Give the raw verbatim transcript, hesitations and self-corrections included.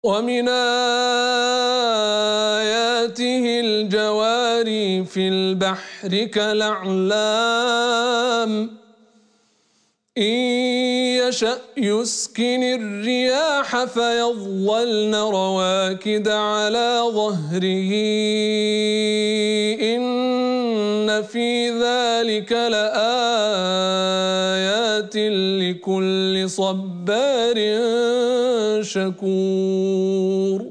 ومن آياته الجواري في البحر كالأعلام إن يشأ يسكن الرياح فيظللن رواكد على ظهره إن في ذلك لآيات لكل صبار شكور.